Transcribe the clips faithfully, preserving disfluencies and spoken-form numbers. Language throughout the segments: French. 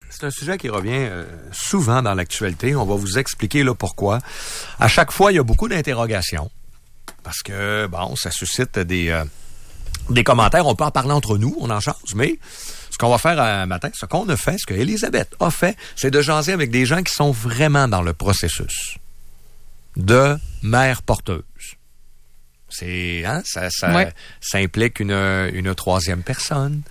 C'est un sujet qui revient euh, souvent dans l'actualité. On va vous expliquer là pourquoi. À chaque fois, il y a beaucoup d'interrogations. Parce que, bon, ça suscite des, euh, des commentaires. On peut en parler entre nous, on en change. Mais ce qu'on va faire un matin, ce qu'on a fait, ce qu'Élisabeth a fait, c'est de jaser avec des gens qui sont vraiment dans le processus de mère porteuse. C'est, hein, ça, ça, ouais. ça implique une, une troisième personne.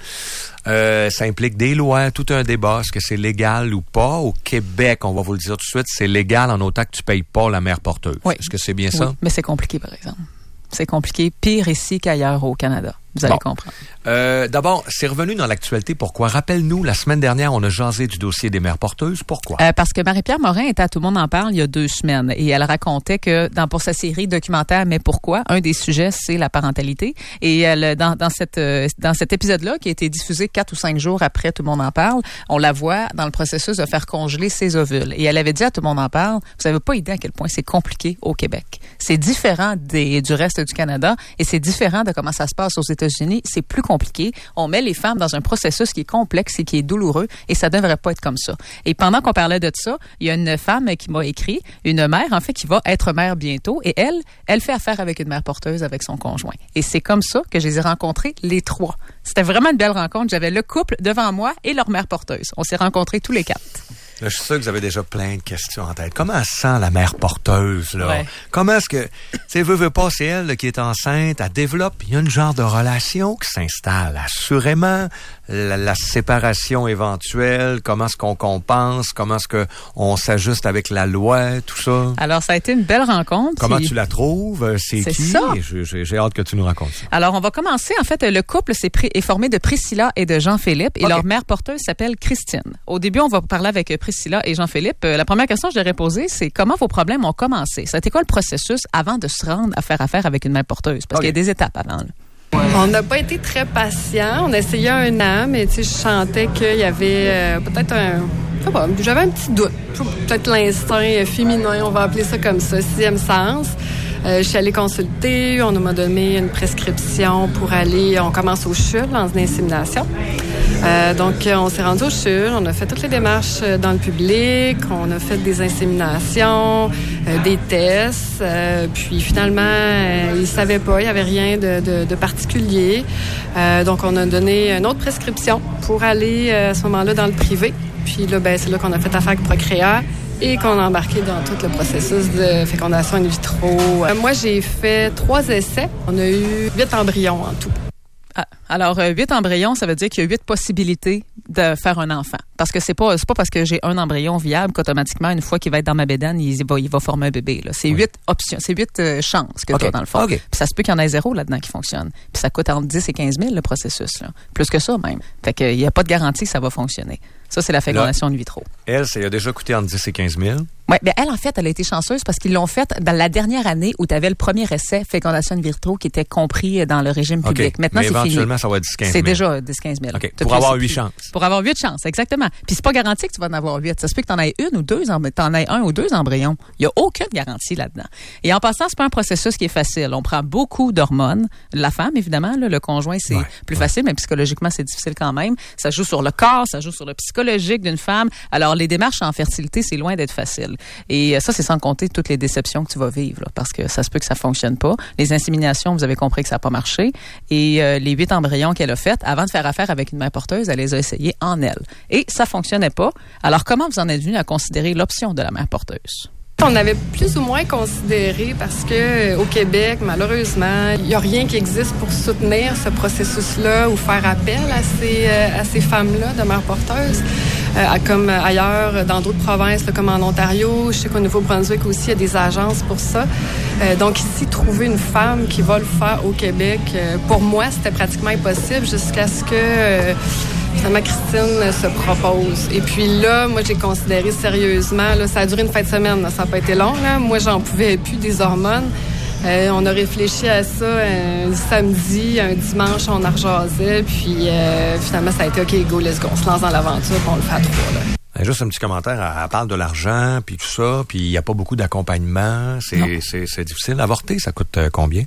Euh, ça implique des lois, tout un débat. Est-ce que c'est légal ou pas? Au Québec, on va vous le dire tout de suite, c'est légal en autant que tu payes pas la mère porteuse. Oui. Est-ce que c'est bien oui. ça? Mais c'est compliqué, par exemple. C'est compliqué, pire ici qu'ailleurs au Canada. Vous allez bon. comprendre. Euh, d'abord, c'est revenu dans l'actualité. Pourquoi? Rappelle-nous, la semaine dernière, on a jasé du dossier des mères porteuses. Pourquoi? Euh, parce que Marie-Pierre Morin était à Tout le monde en parle il y a deux semaines et elle racontait que dans pour sa série documentaire Mais pourquoi? Un des sujets, c'est la parentalité. Et elle, dans, dans, cette, dans cet épisode-là, qui a été diffusé quatre ou cinq jours après Tout le monde en parle, on la voit dans le processus de faire congeler ses ovules. Et elle avait dit à Tout le monde en parle, vous n'avez pas idée à quel point c'est compliqué au Québec. C'est différent des, du reste du Canada et c'est différent de comment ça se passe aux États-Unis. C'est plus compliqué. On met les femmes dans un processus qui est complexe et qui est douloureux et ça devrait pas être comme ça. Et pendant qu'on parlait de ça, il y a une femme qui m'a écrit, une mère en fait qui va être mère bientôt et elle, elle fait affaire avec une mère porteuse avec son conjoint. Et c'est comme ça que je les ai rencontrés les trois. C'était vraiment une belle rencontre. J'avais le couple devant moi et leur mère porteuse. On s'est rencontrés tous les quatre. Là, je suis sûr que vous avez déjà plein de questions en tête. Comment elle sent la mère porteuse, là? Ouais. Comment est-ce que, tu sais, veut, veut pas, c'est elle là, qui est enceinte, elle développe, il y a une genre de relation qui s'installe, assurément. La, la séparation éventuelle, comment est-ce qu'on compense, comment est-ce qu'on s'ajuste avec la loi, tout ça. Alors, ça a été une belle rencontre. Comment tu la trouves? C'est, c'est qui? Ça. J'ai, j'ai, j'ai hâte que tu nous racontes ça. Alors, on va commencer. En fait, le couple c'est pré- est formé de Priscilla et de Jean-Philippe et okay. leur mère porteuse s'appelle Christine. Au début, on va parler avec Priscilla et Jean-Philippe. La première question que je leur ai posée, c'est comment vos problèmes ont commencé? Ça a été quoi le processus avant de se rendre à faire affaire avec une mère porteuse? Parce okay. qu'il y a des étapes avant, là. On n'a pas été très patient. On a essayé un an, mais tu sais, je sentais qu'il y avait euh, peut-être un... Je sais pas, j'avais un petit doute. Peut-être l'instinct féminin, on va appeler ça comme ça, sixième sens. Euh, je suis allée consulter, on m'a donné une prescription pour aller, on commence au C H U L, dans une insémination. Euh, donc, on s'est rendu au C H U L, on a fait toutes les démarches dans le public, on a fait des inséminations, euh, des tests, euh, puis finalement, euh, ils ne savaient pas, il n'y avait rien de, de, de particulier. Euh, donc, on a donné une autre prescription pour aller euh, à ce moment-là dans le privé. Puis là, ben, c'est là qu'on a fait affaire avec Procréa et qu'on a embarqué dans tout le processus de fécondation in vitro. Euh, moi, j'ai fait trois essais. On a eu huit embryons en tout. Ah, alors, euh, huit embryons, ça veut dire qu'il y a huit possibilités de faire un enfant. Parce que c'est pas c'est pas parce que j'ai un embryon viable qu'automatiquement, une fois qu'il va être dans ma bédaine, il va, il va former un bébé. Là. C'est oui. huit options, c'est huit euh, chances que okay. tu as dans le fond. Okay. Puis ça se peut qu'il y en ait zéro là-dedans qui fonctionne. Puis ça coûte entre dix et quinze mille le processus. Là. Plus que ça même. Fait qu'il n'y a pas de garantie que ça va fonctionner. Ça, c'est la fécondation in vitro. Elle, ça a déjà coûté entre dix et quinze mille. Oui, bien elle, en fait, elle a été chanceuse parce qu'ils l'ont faite dans la dernière année où tu avais le premier essai fécondation in vitro qui était compris dans le régime public. Okay. Maintenant, mais c'est éventuellement, fini. ça va être dix à quinze mille. C'est déjà dix à quinze mille. Okay. Pour avoir huit chances. Pour avoir huit chances, exactement. Puis c'est pas garanti que tu vas en avoir huit. Ça se peut que tu en aies une ou deux, t'en aies un ou deux embryons. Il y a aucune garantie là-dedans. Et en passant, c'est pas un processus qui est facile. On prend beaucoup d'hormones. La femme, évidemment, là, le conjoint, c'est ouais. plus ouais. facile, mais psychologiquement, c'est difficile quand même. Ça joue sur le corps, ça joue sur le psychologique d'une femme. Alors, les démarches en fertilité, c'est loin d'être facile. Et ça, c'est sans compter toutes les déceptions que tu vas vivre, là, parce que ça se peut que ça fonctionne pas. Les inséminations, vous avez compris que ça n'a pas marché. Et euh, les huit embryons qu'elle a faits, avant de faire affaire avec une mère porteuse, elle les a essayés en elle. Et ça fonctionnait pas. Alors, comment vous en êtes venu à considérer l'option de la mère porteuse? On avait plus ou moins considéré parce que au Québec, malheureusement, il n'y a rien qui existe pour soutenir ce processus-là ou faire appel à ces, à ces femmes-là de mères porteuses. Euh, comme ailleurs, dans d'autres provinces, là, comme en Ontario, je sais qu'au Nouveau-Brunswick aussi, il y a des agences pour ça. Euh, donc ici, trouver une femme qui va le faire au Québec, euh, pour moi, c'était pratiquement impossible jusqu'à ce que... Euh, Finalement, Christine se propose. Et puis là, moi, j'ai considéré sérieusement, là, ça a duré une fin de semaine, là, ça n'a pas été long. Là. Moi, j'en pouvais plus des hormones. Euh, on a réfléchi à ça un samedi, un dimanche, on en rejasait. Puis euh, finalement, ça a été OK, go, let's go. On se lance dans l'aventure, puis on le fait à trois. Là. Juste un petit commentaire, elle parle de l'argent, puis tout ça, puis il n'y a pas beaucoup d'accompagnement. C'est, c'est, c'est difficile. Avorter, ça coûte combien?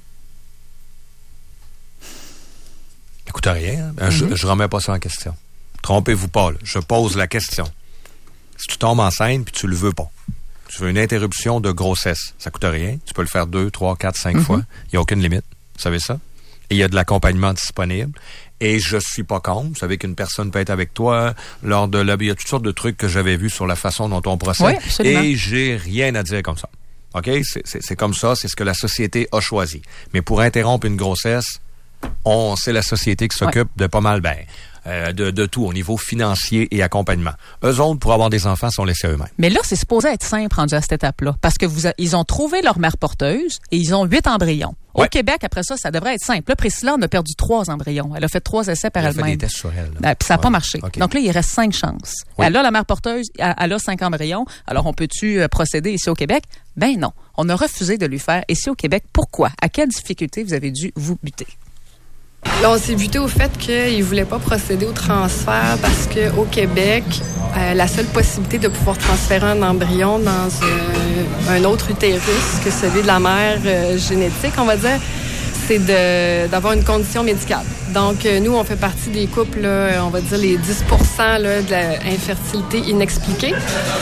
Ça coûte rien. Hein? Mm-hmm. Je, je remets pas ça en question. Trompez-vous pas, là. Je pose la question. Si tu tombes enceinte puis tu le veux pas, tu veux une interruption de grossesse, ça coûte rien. Tu peux le faire deux, trois, quatre, cinq mm-hmm. fois. Il n'y a aucune limite. Vous savez ça? Et il y a de l'accompagnement disponible. Et je suis pas contre. Vous savez qu'une personne peut être avec toi lors de la... Il y a toutes sortes de trucs que j'avais vus sur la façon dont on procède. Oui, absolument. Et j'ai rien à dire comme ça. OK? C'est, c'est, c'est comme ça. C'est ce que la société a choisi. Mais pour interrompre une grossesse, on, c'est la société qui s'occupe ouais. de pas mal, ben, euh, de, de tout au niveau financier et accompagnement. Eux autres, pour avoir des enfants, sont laissés eux-mêmes. Mais là, c'est supposé être simple rendu à cette étape-là. Parce que vous a, ils ont trouvé leur mère porteuse et ils ont huit embryons. Au ouais. Québec, après ça, ça devrait être simple. Là, Priscilla, on a perdu trois embryons. Elle a fait trois essais par elle elle-même. Elle a fait des tests sur elle. Ben, puis ça n'a ouais. pas marché. Okay. Donc là, il reste cinq chances. Oui. Elle a la mère porteuse, elle, elle a cinq embryons. Alors, on peut-tu procéder ici au Québec? Ben non. On a refusé de lui faire ici au Québec. Pourquoi? À quelle difficulté vous avez dû vous buter? Là, on s'est buté au fait qu'ils ne voulaient pas procéder au transfert parce qu'au Québec, euh, la seule possibilité de pouvoir transférer un embryon dans euh, un autre utérus que celui de la mère euh, génétique, on va dire, c'est de, d'avoir une condition médicale. Donc, euh, nous, on fait partie des couples, là, on va dire les dix pour cent là, de l'infertilité inexpliquée.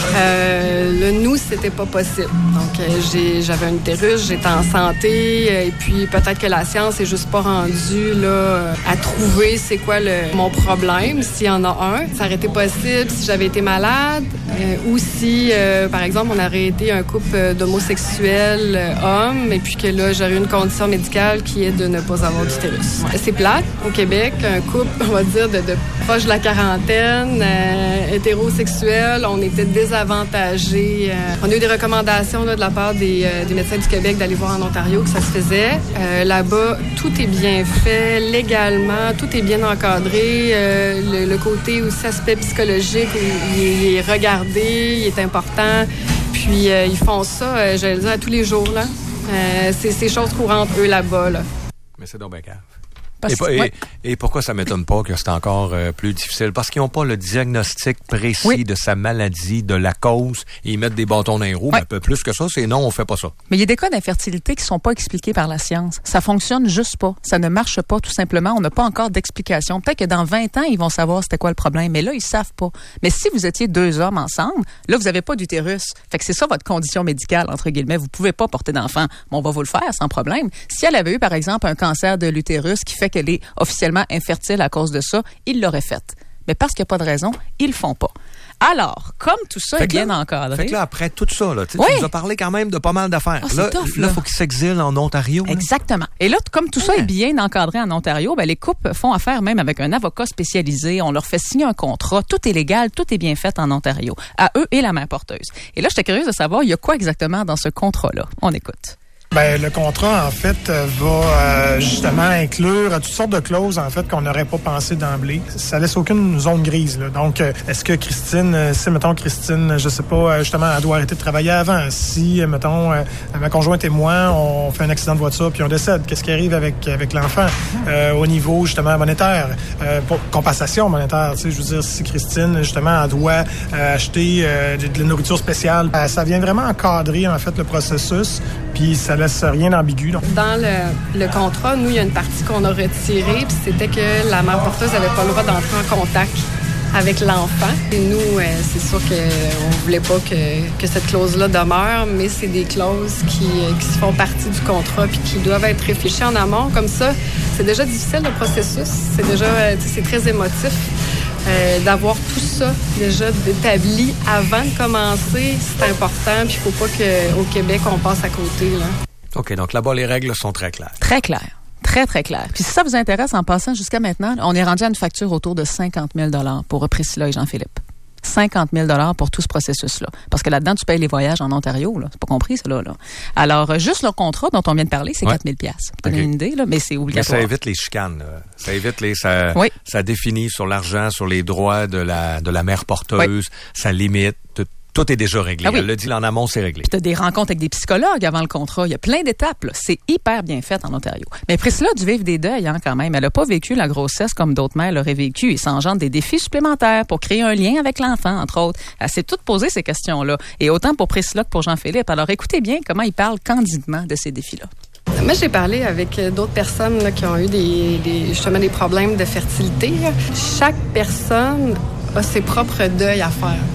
Euh, là, nous, c'était pas possible. Donc, euh, j'ai, j'avais un utérus, j'étais en santé, euh, et puis peut-être que la science est juste pas rendue là, à trouver c'est quoi le, mon problème, s'il y en a un. Ça aurait été possible si j'avais été malade, euh, ou si, euh, par exemple, on aurait été un couple d'homosexuels euh, hommes, et puis que là, j'aurais une condition médicale qui est de ne pas avoir d'utérus. C'est plate. Au Québec, un couple, on va dire, de, de proche de la quarantaine, euh, hétérosexuel, on était désavantagés. Euh, on a eu des recommandations là, de la part des, euh, des médecins du Québec d'aller voir en Ontario que ça se faisait. Euh, là-bas, tout est bien fait, légalement, tout est bien encadré. Euh, le, le côté aussi aspect psychologique, il, il est regardé, il est important. Puis, euh, ils font ça, euh, je vais le dire, à tous les jours, là. Euh, c'est ces choses courantes, eux, là-bas, là. Mais c'est donc bien grave. Et, et, ouais. et pourquoi ça m'étonne pas que c'est encore euh, plus difficile? Parce qu'ils n'ont pas le diagnostic précis oui. de sa maladie, de la cause, et ils mettent des bâtons dans les roues. Ouais. Un peu plus que ça, c'est non, on fait pas ça. Mais il y a des cas d'infertilité qui sont pas expliqués par la science. Ça fonctionne juste pas. Ça ne marche pas, tout simplement. On n'a pas encore d'explication. Peut-être que dans vingt ans, ils vont savoir c'était quoi le problème. Mais là, ils savent pas. Mais si vous étiez deux hommes ensemble, là, vous avez pas d'utérus. Fait que c'est ça votre condition médicale, entre guillemets. Vous pouvez pas porter d'enfant. Bon, on va vous le faire sans problème. Si elle avait eu, par exemple, un cancer de l'utérus qui fait qu'elle est officiellement infertile à cause de ça, ils l'auraient fait. Mais parce qu'il n'y a pas de raison, ils le font pas. Alors, comme tout ça fait est bien là, encadré... Fait que là, après tout ça, là, oui. tu nous as parlé quand même de pas mal d'affaires. Oh, là, tough, là, il faut qu'ils s'exilent en Ontario. Là. Exactement. Et là, comme tout ouais. ça est bien encadré en Ontario, ben, les couples font affaire même avec un avocat spécialisé. On leur fait signer un contrat. Tout est légal, tout est bien fait en Ontario. À eux et la mère porteuse. Et là, j'étais curieuse de savoir, il y a quoi exactement dans ce contrat-là? On écoute. Ben, le contrat, en fait, va euh, justement inclure toutes sortes de clauses, en fait, qu'on n'aurait pas pensé d'emblée. Ça laisse aucune zone grise, là. Donc, euh, est-ce que Christine, si, mettons, Christine, je sais pas, justement, elle doit arrêter de travailler avant. Si, mettons, euh, ma conjointe et moi, on fait un accident de voiture puis on décède, qu'est-ce qui arrive avec avec l'enfant? Euh, au niveau, justement, monétaire, euh, pour compensation monétaire, tu sais, je veux dire, si Christine, justement, elle doit euh, acheter euh, de, de la nourriture spéciale, euh, ça vient vraiment encadrer, en fait, le processus, puis ça laisse rien d'ambigu. Donc. Dans le, le contrat, nous, il y a une partie qu'on a retirée, puis c'était que la mère porteuse n'avait pas le droit d'entrer en contact avec l'enfant. Et nous, euh, c'est sûr qu'on ne voulait pas que, que cette clause-là demeure, mais c'est des clauses qui, qui font partie du contrat puis qui doivent être réfléchies en amont. Comme ça, c'est déjà difficile, le processus. C'est déjà c'est très émotif. Euh, d'avoir tout ça déjà établi avant de commencer, c'est important. Puis il ne faut pas qu'au Québec, on passe à côté, là. OK, donc là-bas, les règles sont très claires. Très claires. Très, très claires. Puis si ça vous intéresse, en passant jusqu'à maintenant, on est rendu à une facture autour de cinquante mille dollars pour Priscilla et Jean-Philippe. cinquante mille dollars pour tout ce processus-là. Parce que là-dedans, tu payes les voyages en Ontario, là. C'est pas compris, ça, là. là. Alors, juste le contrat dont on vient de parler, c'est ouais. quatre mille dollars. Pour donner okay. une idée, là, mais c'est obligatoire. Mais ça évite les chicanes, là. Ça évite les... Ça, oui. ça définit sur l'argent, sur les droits de la, de la mère porteuse. Oui. Ça limite... Tout, Tout est déjà réglé. Ah oui. Elle l'a dit, en amont, c'est réglé. Puis tu as des rencontres avec des psychologues avant le contrat. Il y a plein d'étapes. Là. C'est hyper bien fait en Ontario. Mais Priscilla a dû vivre des deuils hein, quand même. Elle n'a pas vécu la grossesse comme d'autres mères l'auraient vécu. Il s'engendre des défis supplémentaires pour créer un lien avec l'enfant, entre autres. Elle s'est toute posée ces questions-là. Et autant pour Priscilla que pour Jean-Philippe. Alors écoutez bien comment il parle candidement de ces défis-là. Moi, j'ai parlé avec d'autres personnes là, qui ont eu des, des, justement des problèmes de fertilité. Là. Chaque personne a ses propres deuils à faire.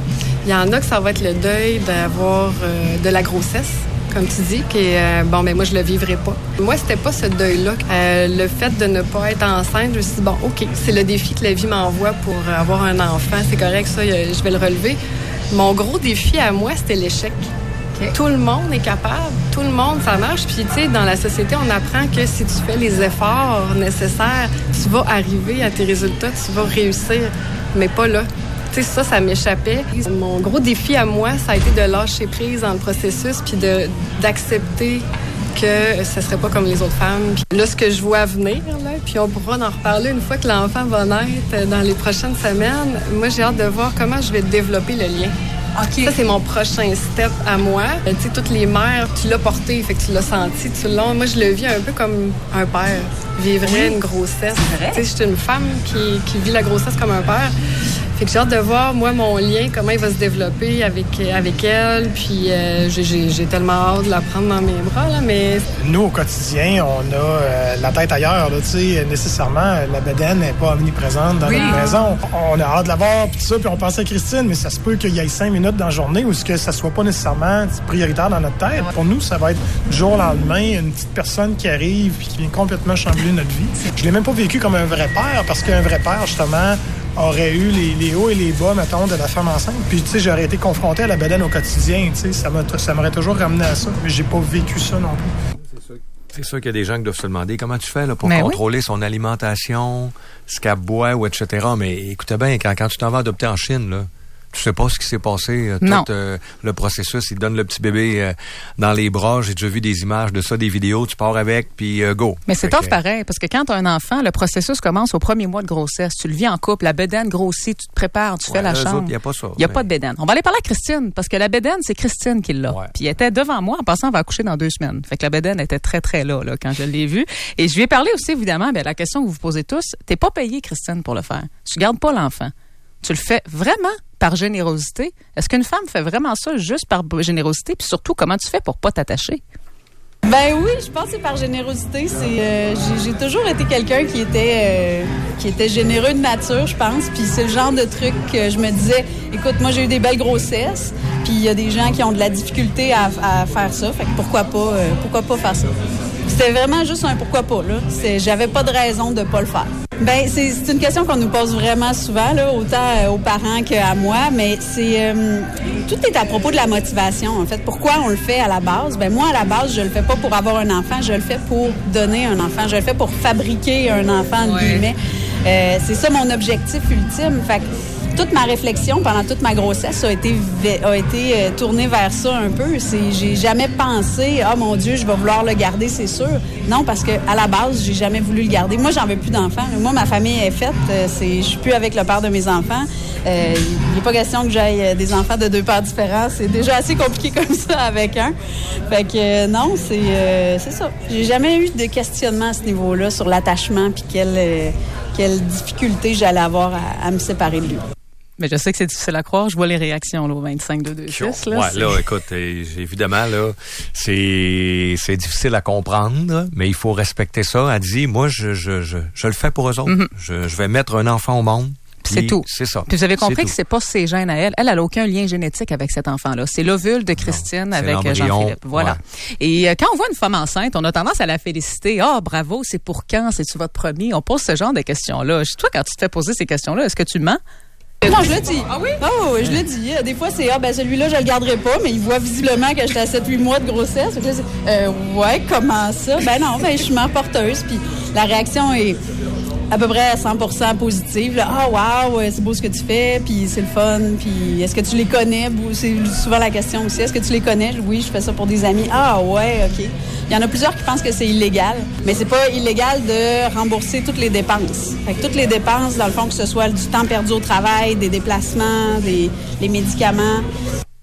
Il y en a que ça va être le deuil d'avoir euh, de la grossesse, comme tu dis, que euh, bon, ben moi, je le vivrai pas. Moi, c'était pas ce deuil-là. Euh, le fait de ne pas être enceinte, je me suis dit, bon, OK, c'est le défi que la vie m'envoie pour avoir un enfant. C'est correct, ça, je vais le relever. Mon gros défi à moi, c'était l'échec. Okay. Tout le monde est capable. Tout le monde, ça marche. Puis, tu sais, dans la société, on apprend que si tu fais les efforts nécessaires, tu vas arriver à tes résultats, tu vas réussir. Mais pas là. Tu sais, ça, ça m'échappait. Mon gros défi à moi, ça a été de lâcher prise dans le processus puis de, d'accepter que ce serait pas comme les autres femmes. Puis là, ce que je vois venir, là, puis on pourra en reparler une fois que l'enfant va naître dans les prochaines semaines. Moi, j'ai hâte de voir comment je vais développer le lien. Okay. Ça, c'est mon prochain step à moi. Tu sais, toutes les mères, tu l'as porté, fait que tu l'as senti, tu l'as. Moi, je le vis un peu comme un père vivrait oui. une grossesse. Tu sais, je suis une femme qui, qui vit la grossesse comme un père. Fait que j'ai hâte de voir, moi, mon lien, comment il va se développer avec, avec elle. Puis euh, j'ai, j'ai tellement hâte de la prendre dans mes bras, là, mais... Nous, au quotidien, on a euh, la tête ailleurs, là, tu sais. Nécessairement, la bedaine n'est pas omniprésente dans oui. notre maison. On a hâte de la voir, puis tout ça, puis on pense à Christine, mais ça se peut qu'il y ait cinq minutes dans la journée où que ça soit pas nécessairement prioritaire dans notre tête. Pour nous, ça va être du jour au lendemain, une petite personne qui arrive puis qui vient complètement chambouler notre vie. Je l'ai même pas vécu comme un vrai père, parce qu'un vrai père, justement... aurait eu les, les hauts et les bas, mettons, de la femme enceinte. Puis, tu sais, j'aurais été confronté à la bedaine au quotidien, tu sais, ça, m'a, ça m'aurait toujours ramené à ça. Mais j'ai pas vécu ça non plus. C'est sûr, c'est sûr qu'il y a des gens qui doivent se demander comment tu fais là, pour Mais contrôler oui. son alimentation, ce qu'elle boit, ou et cetera. Mais écoutez bien, quand, quand tu t'en vas adopter en Chine, là, tu sais pas ce qui s'est passé, euh, tout euh, le processus. Ils te donnent le petit bébé euh, dans les bras. J'ai déjà vu des images de ça, des vidéos. Tu pars avec, puis euh, go. Mais c'est tough pareil, parce que quand tu as un enfant, le processus commence au premier mois de grossesse. Tu le vis en couple, la bedaine grossit, tu te prépares, tu ouais, fais la chambre. Il n'y a pas ça. Il n'y a mais... pas de bedaine. On va aller parler à Christine, parce que la bedaine, c'est Christine qui l'a. Ouais. Puis elle était devant moi, en passant, elle va accoucher dans deux semaines. Fait que la bedaine était très, très là, là quand je l'ai vue. Et je lui ai parlé aussi, évidemment, bien, la question que vous vous posez tous, t'es pas payé, Christine, pour le faire. Tu gardes pas l'enfant. Tu le fais vraiment par générosité. Est-ce qu'une femme fait vraiment ça juste par générosité? Puis surtout, comment tu fais pour pas t'attacher? Ben oui, je pense que c'est par générosité. C'est, euh, j'ai, j'ai toujours été quelqu'un qui était euh, qui était généreux de nature, je pense. Puis c'est le genre de truc que je me disais, écoute, moi j'ai eu des belles grossesses, puis il y a des gens qui ont de la difficulté à, à faire ça. Fait que pourquoi pas, euh, pourquoi pas faire ça? C'était vraiment juste un pourquoi pas, là. C'est, j'avais pas de raison de pas le faire. Ben c'est, c'est une question qu'on nous pose vraiment souvent, là, autant euh, aux parents qu'à moi, mais c'est euh, tout est à propos de la motivation, en fait. Pourquoi on le fait à la base? Ben moi, à la base, je le fais pas pour avoir un enfant, je le fais pour donner un enfant, je le fais pour fabriquer un enfant, entre ouais. guillemets. Euh, c'est ça mon objectif ultime. Fait que toute ma réflexion pendant toute ma grossesse a été a été euh, tournée vers ça un peu. C'est j'ai jamais pensé ah oh, mon Dieu je vais vouloir le garder c'est sûr. Non parce que à la base j'ai jamais voulu le garder. Moi j'en veux plus d'enfants. Moi ma famille est faite. Euh, c'est je suis plus avec le père de mes enfants. Euh, il n'est pas question que j'aille des enfants de deux pères différents. C'est déjà assez compliqué comme ça avec un. Fait que euh, non c'est euh, c'est ça. J'ai jamais eu de questionnement à ce niveau-là sur l'attachement puis quelle euh, quelle difficulté j'allais avoir à, à me séparer de lui. Mais je sais que c'est difficile à croire. Je vois les réactions là, au vingt-cinq deux deux six. Là, ouais, c'est... là, écoute, évidemment, là, c'est c'est difficile à comprendre, mais il faut respecter ça. Elle dit, moi, je je je, je le fais pour eux autres. Mm-hmm. Je, je vais mettre un enfant au monde. Puis c'est tout. C'est ça. Puis vous avez compris c'est que tout. C'est pas ses gènes à elle. Elle, elle a aucun lien génétique avec cet enfant-là. C'est l'ovule de Christine non, avec Jean-Philippe. Voilà. Ouais. Et euh, quand on voit une femme enceinte, on a tendance à la féliciter. Ah, oh, bravo, c'est pour quand? C'est-tu votre premier? On pose ce genre de questions-là. Toi, quand tu te fais poser ces questions-là, est-ce que tu mens? Non, je le dis. Ah oui? Oh, oui, je le dis. Des fois, c'est, ah, ben, celui-là, je le garderai pas, mais il voit visiblement que j'étais à sept huit mois de grossesse. Là, c'est, euh, ouais, comment ça? Ben non, ben, je suis mère porteuse. Puis la réaction est à peu près à cent pour cent positive. Ah, oh, wow, c'est beau ce que tu fais, puis c'est le fun. Puis est-ce que tu les connais? C'est souvent la question aussi. Est-ce que tu les connais? Oui, je fais ça pour des amis. Ah, ouais, OK. Il y en a plusieurs qui pensent que c'est illégal, mais c'est pas illégal de rembourser toutes les dépenses. Fait que toutes les dépenses, dans le fond, que ce soit du temps perdu au travail, des déplacements, des les médicaments.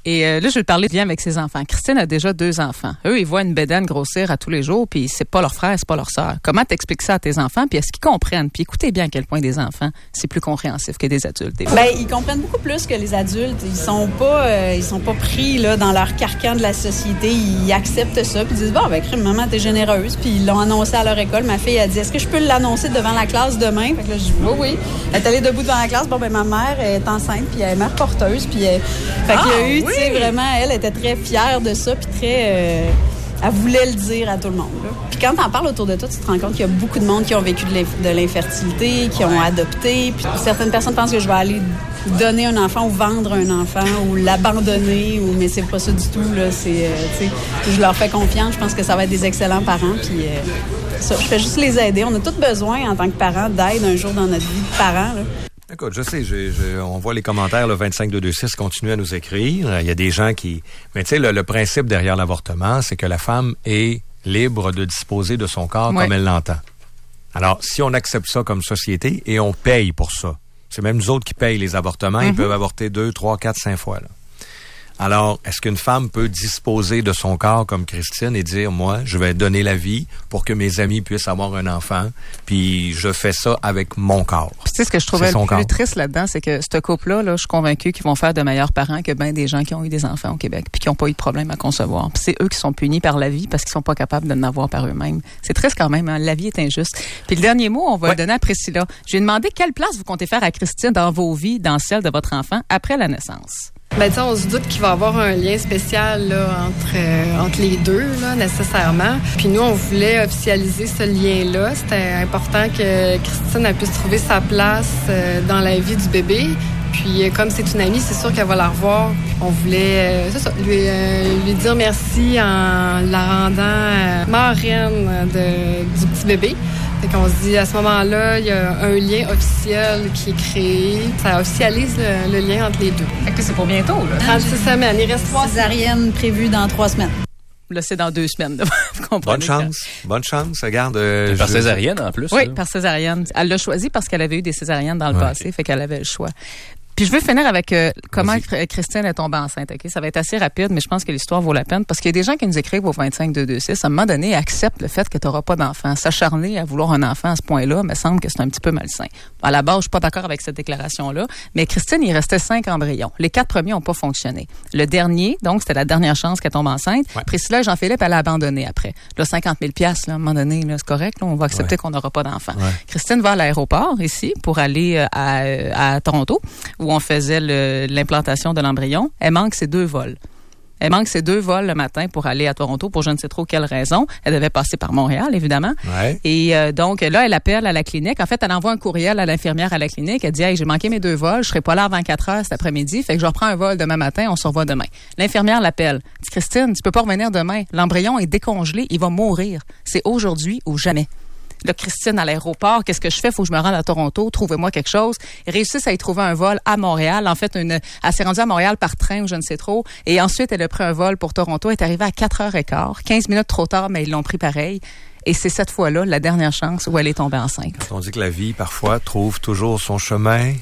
Et euh, là, je vais te parler de lien avec ses enfants. Christine a déjà deux enfants. Eux, ils voient une bédaine grossir à tous les jours, puis c'est pas leur frère, c'est pas leur sœur. Comment t'expliques ça à tes enfants, puis est-ce qu'ils comprennent? Puis écoutez bien à quel point des enfants, c'est plus compréhensif que des adultes. Des ben, ils comprennent beaucoup plus que les adultes. Ils sont pas, euh, ils sont pas pris là dans leur carcan de la société. Ils acceptent ça, puis ils disent bon, ben, crime, maman, t'es généreuse. Puis ils l'ont annoncé à leur école. Ma fille a dit, est-ce que je peux l'annoncer devant la classe demain? Fait que là, je dis oui, oui. Elle est allée debout devant la classe. Bon, ben, ma mère est enceinte, puis elle est mère porteuse, puis elle... fait qu'il y a eu, tu sais, vraiment, elle était très fière de ça, puis très... Euh, elle voulait le dire à tout le monde. Là. Puis quand t'en parles autour de toi, tu te rends compte qu'il y a beaucoup de monde qui ont vécu de, l'inf- de l'infertilité, qui ont adopté. Puis certaines personnes pensent que je vais aller donner un enfant ou vendre un enfant ou l'abandonner, ou mais c'est pas ça du tout. Là. C'est, euh, tu sais, je leur fais confiance. Je pense que ça va être des excellents parents. Puis euh, ça, je fais juste les aider. On a tous besoin, en tant que parents, d'aide un jour dans notre vie de parents. Là. Écoute, je sais, je, je, on voit les commentaires, le vingt-cinq deux deux six continue à nous écrire. Il y a des gens qui... Mais tu sais, le, le principe derrière l'avortement, c'est que la femme est libre de disposer de son corps ouais. comme elle l'entend. Alors, si on accepte ça comme société et on paye pour ça, c'est même nous autres qui payent les avortements, mm-hmm. ils peuvent avorter deux, trois, quatre, cinq fois. Là. Alors, est-ce qu'une femme peut disposer de son corps comme Christine et dire, moi, je vais donner la vie pour que mes amis puissent avoir un enfant, puis je fais ça avec mon corps. Puis tu sais, ce que je trouvais le plus corps. triste là-dedans, c'est que ce couple-là, là, je suis convaincue qu'ils vont faire de meilleurs parents que bien des gens qui ont eu des enfants au Québec, puis qui n'ont pas eu de problème à concevoir. Puis c'est eux qui sont punis par la vie parce qu'ils sont pas capables de n'avoir par eux-mêmes. C'est triste quand même, hein? La vie est injuste. Puis le dernier mot, on va ouais. le donner à Priscilla. Je lui ai demandé quelle place vous comptez faire à Christine dans vos vies, dans celle de votre enfant, après la naissance. Ben, tu sais, on se doute qu'il va y avoir un lien spécial là, entre, euh, entre les deux, là, nécessairement. Puis nous, on voulait officialiser ce lien-là. C'était important que Christine elle puisse trouver sa place euh, dans la vie du bébé. Puis, euh, comme c'est une amie, c'est sûr qu'elle va la revoir. On voulait euh, c'est ça, lui, euh, lui dire merci en la rendant euh, marraine de, du petit bébé. Fait qu'on se dit, à ce moment-là, il y a un lien officiel qui est créé. Ça officialise le, le lien entre les deux. Fait que c'est pour bientôt, là. trente-six semaines. Il reste trois césariennes prévues dans trois semaines. Là, c'est dans deux semaines. Vous Bonne chance. Ça. Bonne chance. Regarde. Euh, par césarienne, en plus. Oui, là. par césarienne. Elle l'a choisi parce qu'elle avait eu des césariennes dans le ouais. passé, fait qu'elle avait le choix. Puis je veux finir avec euh, comment Vas-y. Christine est tombée enceinte. Ok, ça va être assez rapide, mais je pense que l'histoire vaut la peine parce qu'il y a des gens qui nous écrivent au vingt-cinq deux deux six. À un moment donné, acceptent le fait que tu n'auras pas d'enfant. S'acharner à vouloir un enfant à ce point-là, me semble que c'est un petit peu malsain. À la base, je suis pas d'accord avec cette déclaration-là, mais Christine, il restait cinq embryons. Les quatre premiers n'ont pas fonctionné. Le dernier, donc c'était la dernière chance qu'elle tombe enceinte. Ouais. Priscilla et Jean-Philippe, elle a abandonné après. Là, cinquante mille piastres, là, à un moment donné, là, c'est correct. Là, on va accepter ouais. qu'on n'aura pas d'enfant. Ouais. Christine va à l'aéroport ici pour aller à, à Toronto où on faisait le l'implantation de l'embryon. Elle manque ses deux vols. Elle manque ses deux vols le matin pour aller à Toronto pour je ne sais trop quelle raison. Elle devait passer par Montréal, évidemment. Ouais. Et euh, donc, là, elle appelle à la clinique. En fait, elle envoie un courriel à l'infirmière à la clinique. Elle dit, hey, j'ai manqué mes deux vols. Je serai pas là avant quatre heures cet après-midi. Fait que je reprends un vol demain matin. On se revoit demain. L'infirmière l'appelle. Elle dit, Christine, tu peux pas revenir demain. L'embryon est décongelé. Il va mourir. C'est aujourd'hui ou jamais. Là, Christine, à l'aéroport, qu'est-ce que je fais? Faut que je me rende à Toronto, trouvez-moi quelque chose. Ils réussissent à y trouver un vol à Montréal. En fait, une, elle s'est rendue à Montréal par train ou je ne sais trop. Et ensuite, elle a pris un vol pour Toronto. Elle est arrivée à quatre heures quinze, quinze minutes trop tard, mais ils l'ont pris pareil. Et c'est cette fois-là, la dernière chance où elle est tombée enceinte. Quand on dit que la vie, parfois, trouve toujours son chemin,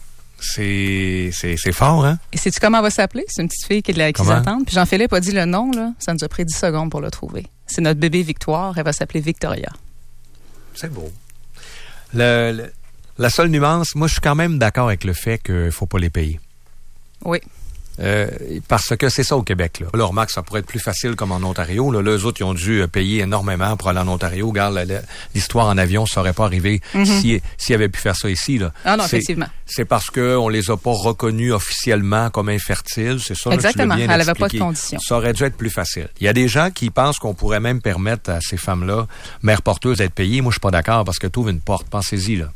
c'est, c'est, c'est fort, hein? Et sais-tu comment elle va s'appeler? C'est une petite fille qui est de la, qui s'attend. Puis Jean-Philippe a dit le nom, là. Ça nous a pris dix secondes pour le trouver. C'est notre bébé Victoire. Elle va s'appeler Victoria. C'est beau. Le, le, la seule nuance, moi, je suis quand même d'accord avec le fait qu'il ne faut pas les payer. Oui. Euh, parce que c'est ça au Québec. Là, là remarque, ça pourrait être plus facile comme en Ontario. Là, là eux autres, ils ont dû payer énormément pour aller en Ontario. Regarde, la, la, l'histoire en avion, ça n'aurait pas arrivé mm-hmm. si, s'ils avaient pu faire ça ici. Là. Ah non, c'est, effectivement. C'est parce qu'on les a pas reconnus officiellement comme infertiles. C'est ça. Exactement. Là, tu l'as bien Elle n'avait expliqué. pas de conditions. Ça aurait dû être plus facile. Il y a des gens qui pensent qu'on pourrait même permettre à ces femmes-là, mères porteuses, d'être payées. Moi, je suis pas d'accord parce que tu ouvres une porte. Pensez-y, là.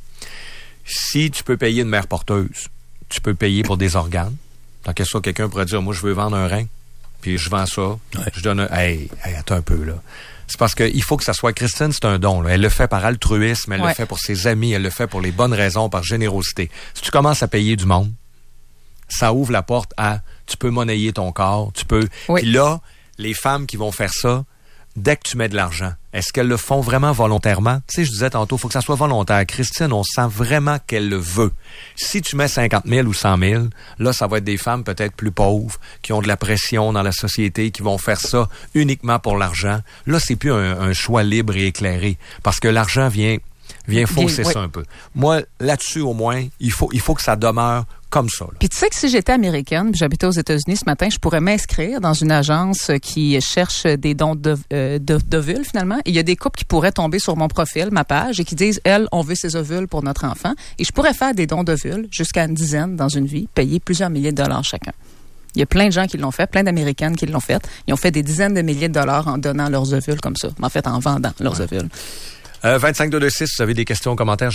Si tu peux payer une mère porteuse, tu peux payer pour des organes. Tant qu'à ça, quelqu'un pourrait dire, moi, je veux vendre un rein, puis je vends ça, ouais. je donne un... Hey, hey, attends un peu, là. C'est parce qu'il faut que ça soit... Christine, c'est un don, là. Elle le fait par altruisme, elle ouais. le fait pour ses amis, elle le fait pour les bonnes raisons, par générosité. Si tu commences à payer du monde, ça ouvre la porte à... Tu peux monnayer ton corps, tu peux... Oui. Puis là, les femmes qui vont faire ça, dès que tu mets de l'argent, est-ce qu'elles le font vraiment volontairement? Tu sais, je disais tantôt, il faut que ça soit volontaire. Christine, on sent vraiment qu'elle le veut. Si tu mets cinquante mille ou cent mille, là, ça va être des femmes peut-être plus pauvres, qui ont de la pression dans la société, qui vont faire ça uniquement pour l'argent. Là, c'est plus un, un choix libre et éclairé, parce que l'argent vient, vient fausser oui. ça un peu. Moi, là-dessus, au moins, il faut, il faut que ça demeure comme ça. Là. Puis tu sais que si j'étais américaine, puis j'habitais aux États-Unis ce matin, je pourrais m'inscrire dans une agence qui cherche des dons de, euh, de, d'ovules finalement. Et il y a des couples qui pourraient tomber sur mon profil, ma page, et qui disent, elles, on veut ces ovules pour notre enfant. Et je pourrais faire des dons d'ovules jusqu'à une dizaine dans une vie, payer plusieurs milliers de dollars chacun. Il y a plein de gens qui l'ont fait, plein d'Américaines qui l'ont fait. Ils ont fait des dizaines de milliers de dollars en donnant leurs ovules comme ça. En fait, en vendant leurs ouais. ovules. Euh, vingt-cinq deux deux six, vous avez des questions, commentaires?